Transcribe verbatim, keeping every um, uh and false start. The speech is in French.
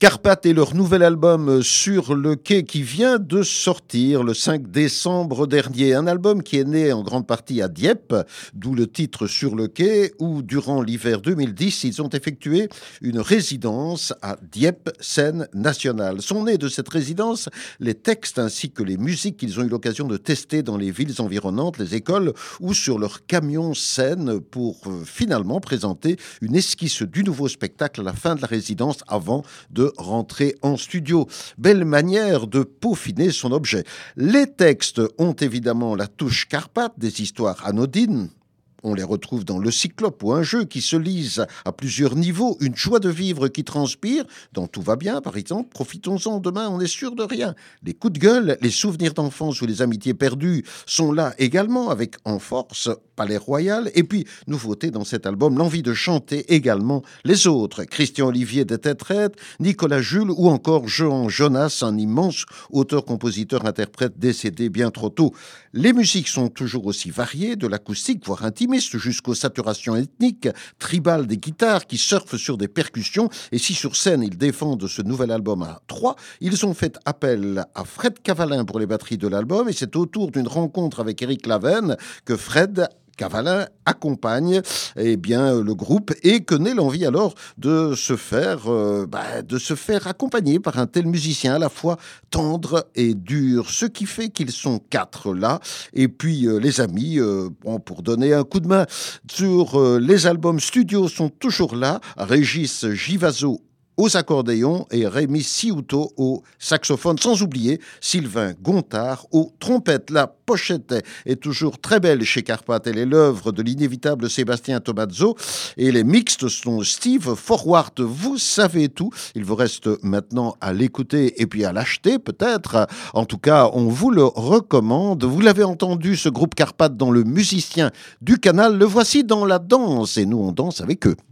Carpath et leur nouvel album Sur le quai qui vient de sortir le cinq décembre dernier. Un album qui est né en grande partie à Dieppe, d'où le titre Sur le quai, où durant l'hiver deux mille dix, ils ont effectué une résidence à Dieppe, scène nationale. Sont nés de cette résidence les textes ainsi que les musiques qu'ils ont eu l'occasion de tester dans les villes environnantes, les écoles ou sur leur camion scène pour euh, finalement présenter une esquisse du nouveau spectacle à la fin de la résidence avant de rentrer en studio. Belle manière de peaufiner son objet. Les textes ont évidemment la touche Carpath, des histoires anodines. On les retrouve dans Le Cyclope ou Un jeu qui se lise à plusieurs niveaux, une joie de vivre qui transpire, dans Tout va bien par exemple, profitons-en, demain on est sûr de rien. Les coups de gueule, les souvenirs d'enfance ou les amitiés perdues sont là également avec En force, Palais Royal, et puis nouveauté dans cet album, l'envie de chanter également les autres, Christian Olivier des Têtes Raides, Nicolas Jules ou encore Jean Jonas, un immense auteur-compositeur-interprète décédé bien trop tôt. Les musiques sont toujours aussi variées, de l'acoustique voire intime, jusqu'aux saturations ethniques, tribales des guitares qui surfent sur des percussions. Et si sur scène ils défendent ce nouvel album à trois, ils ont fait appel à Fred Cavalin pour les batteries de l'album. Et c'est autour d'une rencontre avec Éric Laven que Fred Cavalin accompagne eh bien, le groupe et que naît l'envie alors de se faire euh, bah, de se faire accompagner par un tel musicien à la fois tendre et dur, ce qui fait qu'ils sont quatre là. Et puis euh, les amis, euh, bon, pour donner un coup de main sur euh, les albums studio sont toujours là, Régis Givazo aux accordéons et Rémi Siouto au saxophone, sans oublier Sylvain Gontard aux trompettes. La pochette est toujours très belle chez Carpath. Elle est l'œuvre de l'inévitable Sébastien Tomazzo et les mixtes sont Steve Forward. Vous savez tout. Il vous reste maintenant à l'écouter et puis à l'acheter peut-être. En tout cas, on vous le recommande. Vous l'avez entendu, ce groupe Carpath dans Le Musicien du Canal. Le voici dans la danse et nous on danse avec eux.